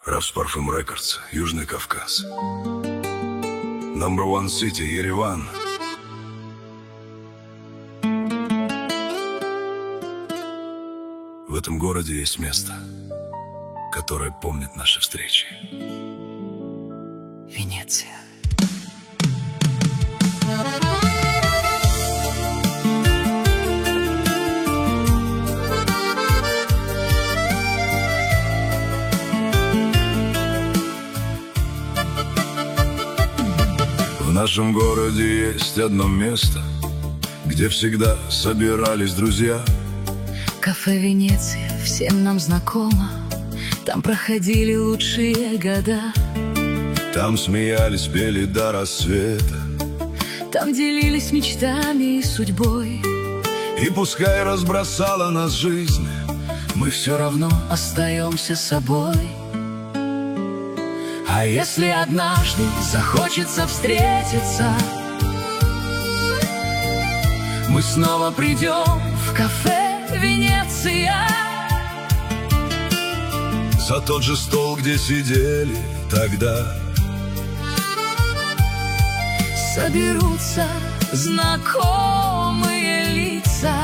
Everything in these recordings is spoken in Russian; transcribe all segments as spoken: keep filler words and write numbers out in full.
Рафс Парфюм Рекордс, Южный Кавказ. Number one city, Ереван. В этом городе есть место, которое помнит наши встречи. Венеция. В нашем городе есть одно место, где всегда собирались друзья. Кафе «Венеция» всем нам знакомо. Там проходили лучшие года. Там смеялись, пели до рассвета. Там делились мечтами и судьбой. И пускай разбросала нас жизнь, мы все равно остаемся собой. А если однажды захочется встретиться, мы снова придем в кафе «Венеция». За тот же стол, где сидели тогда. Соберутся знакомые лица.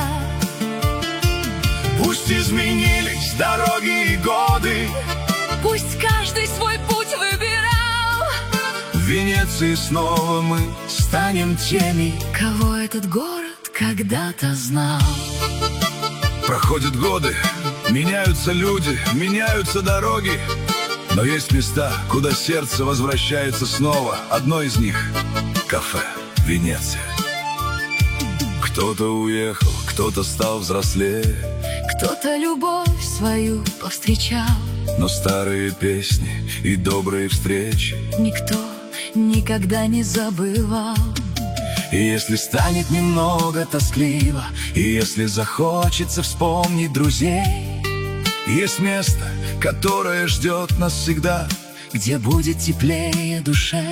Пусть изменились дороги и годы, пусть каждый свой путь выбирал. В Венеции снова мы станем теми, кого этот город когда-то знал. Проходят годы, меняются люди, меняются дороги, но есть места, куда сердце возвращается снова. Одно из них — кафе «Венеция». Кто-то уехал, кто-то стал взрослее, кто-то любовь свою повстречал, но старые песни и добрые встречи никто никогда не забывал. И если станет немного тоскливо, и если захочется вспомнить друзей, есть место, которое ждет нас всегда, где будет теплее душе.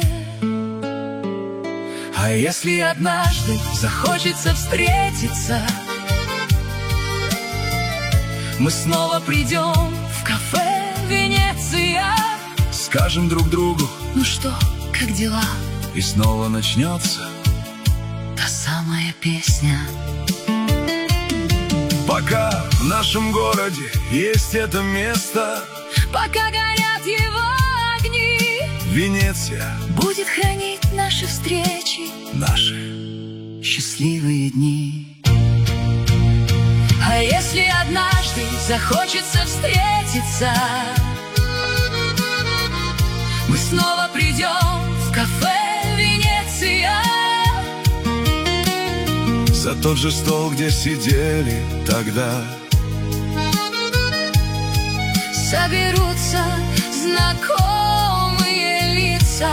А если однажды захочется встретиться, мы снова придем в кафе «Венеция». Скажем друг другу: ну что, как дела? И снова начнется та самая песня. Пока в нашем городе есть это место, пока горят его огни, Венеция будет хранить наши встречи, наши счастливые дни. А если однажды захочется встретиться, мы снова придем в кафе «Венеция». За тот же стол, где сидели тогда. Соберутся знакомые лица.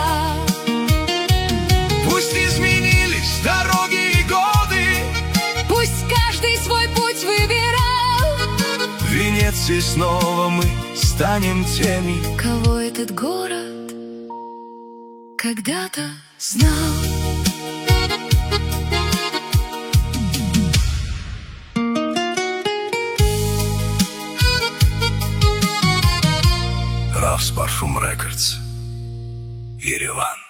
Пусть изменились дороги и годы, пусть каждый свой путь выбирал. В Венеции снова мы станем теми, кого этот город когда-то знал. Рафс Парфюм Рекордс, Ереван.